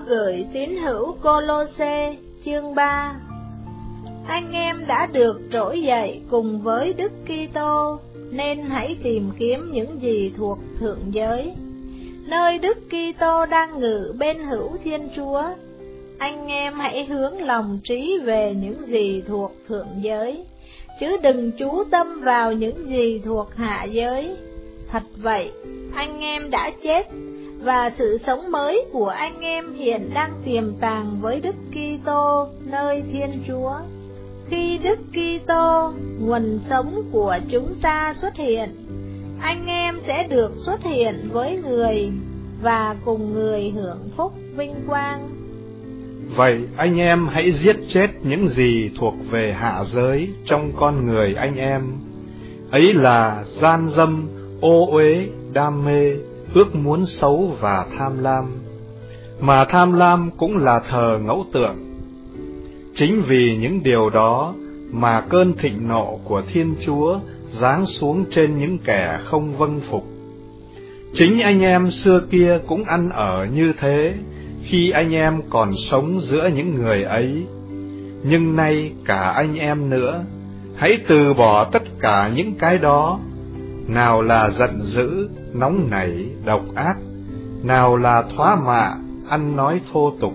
gửi tín hữu Cô-lô-sê chương 3. Anh em đã được trỗi dậy cùng với Đức Kitô, nên hãy tìm kiếm những gì thuộc thượng giới, nơi Đức Kitô đang ngự bên hữu Thiên Chúa. Anh em hãy hướng lòng trí về những gì thuộc thượng giới, chứ đừng chú tâm vào những gì thuộc hạ giới. Thật vậy, anh em đã chết, và sự sống mới của anh em hiện đang tiềm tàng với Đức Kitô nơi Thiên Chúa. Khi Đức Kitô, nguồn sống của chúng ta xuất hiện, anh em sẽ được xuất hiện với người và cùng người hưởng phúc vinh quang. Vậy anh em hãy giết chết những gì thuộc về hạ giới trong con người anh em. Ấy là gian dâm, ô uế, đam mê, ước muốn xấu và tham lam. Mà tham lam cũng là thờ ngẫu tượng. Chính vì những điều đó mà cơn thịnh nộ của Thiên Chúa giáng xuống trên những kẻ không vâng phục. Chính anh em xưa kia cũng ăn ở như thế, khi anh em còn sống giữa những người ấy. Nhưng nay cả anh em nữa, hãy từ bỏ tất cả những cái đó. Nào là giận dữ, nóng nảy, độc ác, nào là thoá mạ, ăn nói thô tục.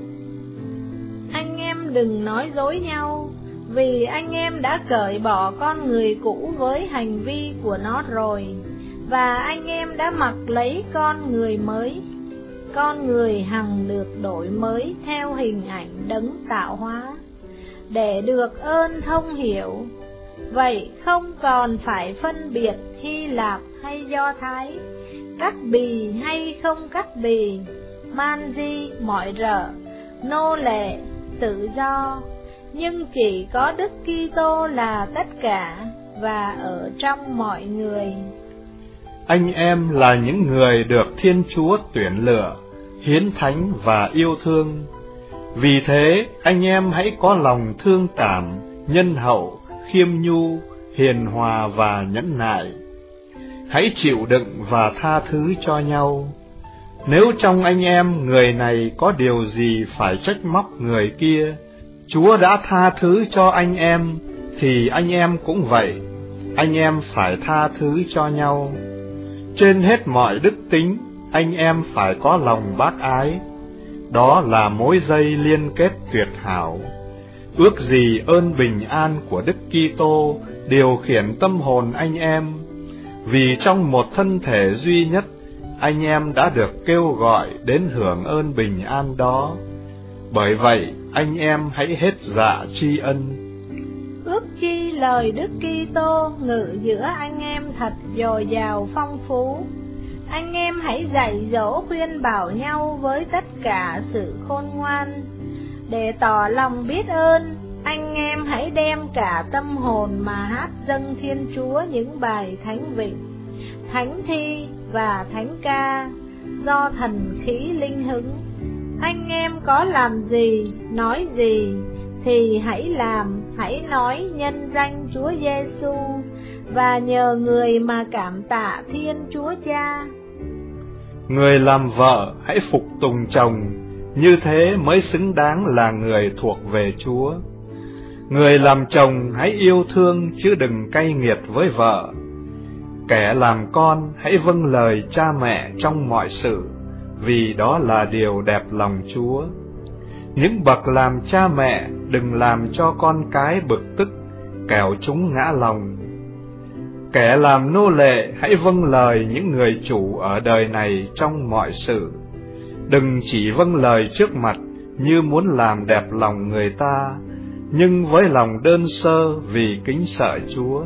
Anh em đừng nói dối nhau, vì anh em đã cởi bỏ con người cũ với hành vi của nó rồi, và anh em đã mặc lấy con người mới. Con người hằng được đổi mới theo hình ảnh đấng tạo hóa, để được ơn thông hiểu. Vậy không còn phải phân biệt Hy Lạp hay Do Thái, cắt bì hay không cắt bì, man di, mọi rợ, nô lệ, tự do, nhưng chỉ có Đức Kitô là tất cả và ở trong mọi người. Anh em là những người được Thiên Chúa tuyển lựa, hiến thánh và yêu thương. Vì thế, anh em hãy có lòng thương cảm, nhân hậu, khiêm nhu, hiền hòa và nhẫn nại. Hãy chịu đựng và tha thứ cho nhau. Nếu trong anh em người này có điều gì phải trách móc người kia, Chúa đã tha thứ cho anh em, thì anh em cũng vậy. Anh em phải tha thứ cho nhau. Trên hết mọi đức tính, anh em phải có lòng bác ái. Đó là mối dây liên kết tuyệt hảo. Ước gì ơn bình an của Đức Kitô điều khiển tâm hồn anh em, vì trong một thân thể duy nhất, anh em đã được kêu gọi đến hưởng ơn bình an đó. Bởi vậy, anh em hãy hết dạ tri ân. Ước chi lời Đức Kitô ngự giữa anh em thật dồi dào phong phú. Anh em hãy dạy dỗ khuyên bảo nhau với tất cả sự khôn ngoan. Để tỏ lòng biết ơn, anh em hãy đem cả tâm hồn mà hát dâng Thiên Chúa những bài thánh vịnh, thánh thi và thánh ca, do thần khí linh hứng. Anh em có làm gì, nói gì, thì hãy làm, hãy nói nhân danh Chúa Giêsu, và nhờ người mà cảm tạ Thiên Chúa Cha. Người làm vợ hãy phục tùng chồng, như thế mới xứng đáng là người thuộc về Chúa. Người làm chồng hãy yêu thương chứ đừng cay nghiệt với vợ. Kẻ làm con hãy vâng lời cha mẹ trong mọi sự, vì đó là điều đẹp lòng Chúa. Những bậc làm cha mẹ đừng làm cho con cái bực tức, kẻo chúng ngã lòng. Kẻ làm nô lệ hãy vâng lời những người chủ ở đời này trong mọi sự. Đừng chỉ vâng lời trước mặt như muốn làm đẹp lòng người ta, nhưng với lòng đơn sơ vì kính sợ Chúa.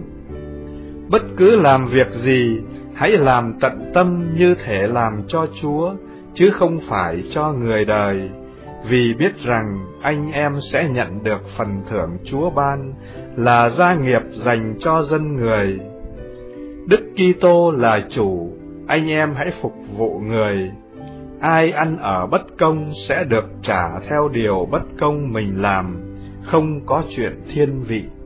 Bất cứ làm việc gì, hãy làm tận tâm như thể làm cho Chúa, chứ không phải cho người đời, vì biết rằng anh em sẽ nhận được phần thưởng Chúa ban là gia nghiệp dành cho dân người. Đức Kitô là chủ, anh em hãy phục vụ người. Ai ăn ở bất công sẽ được trả theo điều bất công mình làm, không có chuyện thiên vị.